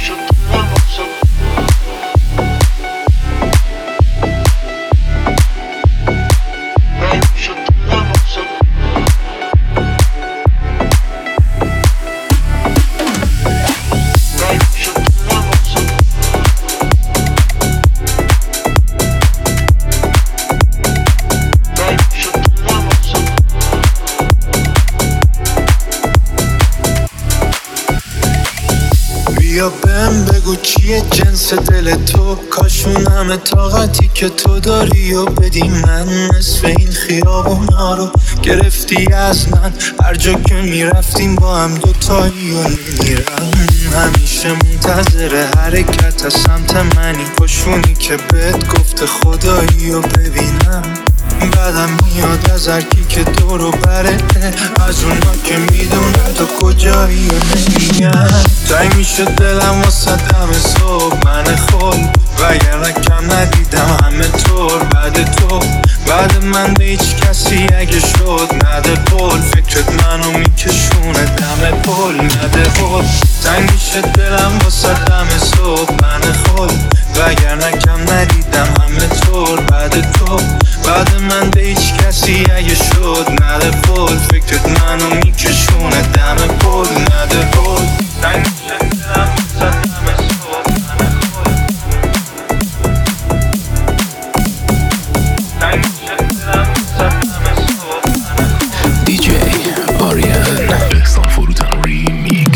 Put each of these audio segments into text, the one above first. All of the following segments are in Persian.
بیا بهم بگو چیه جنس دل تو، کاشون همه طاقتی که تو داری و بدی من. نصف این خیابونا رو گرفتی از من، هر جا که میرفتیم با هم دوتایی و نمیرم. همیشه منتظر حرکت از سمت منی، کاشونی که بهت گفته خدایی و ببینم. بعدم میاد از هرکی که دورو بره، از اونا که میدونه تو کجایی و نمیگم. تنگ میشه دلم واسه دم صبح من خود، وگرنه کم ندیدم همه طور بعد تو. بعد من به هیچ کسی اگه شد نده پول، فکرت منو میکشونه دم پول نده پول. تنگ میشه دلم واسه دم صبح من خود، وگرنه کم ندیدم همه طور بعد تو. بعد من به هیچ کسی اگه شد نده پول، فکرت منو میکشونه دم پول نده پول. تنگ میشه دلم واسه دم صبح من خود، تنگ میشه دلم واسه دم صبح من خود. DJ آریان احسان فروتن ریمیکس.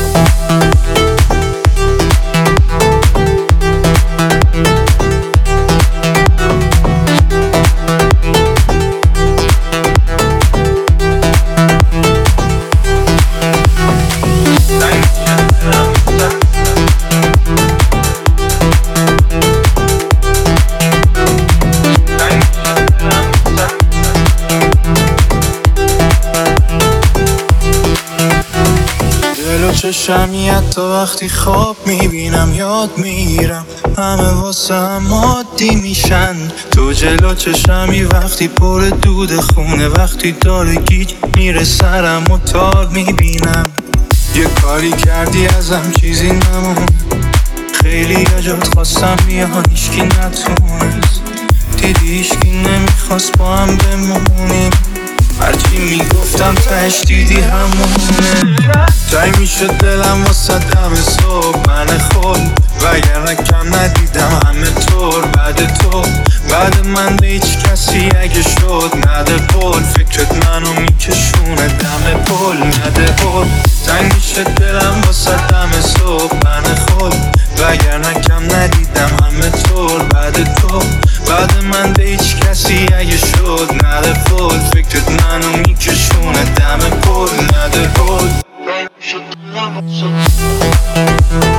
چشمی حتی وقتی خواب میبینم یاد میگیرم، همه واسه هم عادی میشن. تو جلو چشمی وقتی پر دود خونه، وقتی داره گیج میره سرم و تار میبینم. یه کاری کردی ازم چیزی نمون، خیلی جات خواستم بیان هیچکی نتونست، دیدی هیچکی نمیخواست با هم بمونیم. هرچی میگفتم تهش دیدی همونه. تنگ میشه دلم واسه دم صبح من خود، وگرنه کم ندیدم همه طور بعد تو. بعد من به هیچ کسی اگه شد نده پول، فکرت منو میکشونه دم پول نده پول. تنگ میشه دلم واسه دم صبح من خود، وگرنه کم ندیدم همه طور بعد تو. بعد من به هیچ کسی اگه شد نده پول، فکرت منو میکشونه دم پول نده پول.